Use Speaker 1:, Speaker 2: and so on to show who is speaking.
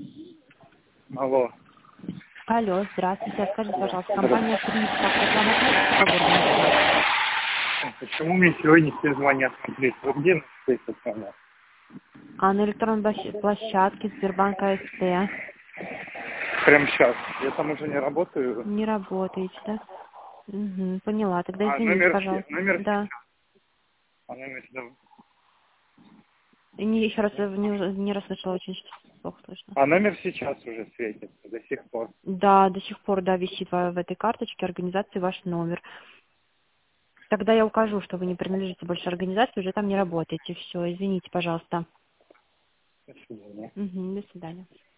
Speaker 1: Алло.
Speaker 2: Алло, здравствуйте. Скажите, пожалуйста, компания «Приз», как к вам относится по городу Москва?
Speaker 1: Почему мне сегодня все звонят смотреть? Вы где находитесь с вами?
Speaker 2: А на электронной площадке Сбербанк АСТ
Speaker 1: Прямо сейчас. Я там уже не работаю.
Speaker 2: не работаете, да? Угу, поняла. Тогда
Speaker 1: А
Speaker 2: извините,
Speaker 1: номер,
Speaker 2: пожалуйста.
Speaker 1: номер
Speaker 2: Да.
Speaker 1: сейчас. А номер да.
Speaker 2: И еще раз не расслышала, очень плохо слышно.
Speaker 1: А номер сейчас уже светится до сих пор.
Speaker 2: Да, до сих пор, да, висит в этой карточке организации ваш номер. Тогда я укажу, что вы не принадлежите больше организации, уже там не работаете. Все, извините, пожалуйста.
Speaker 1: До свидания.
Speaker 2: Угу, до свидания.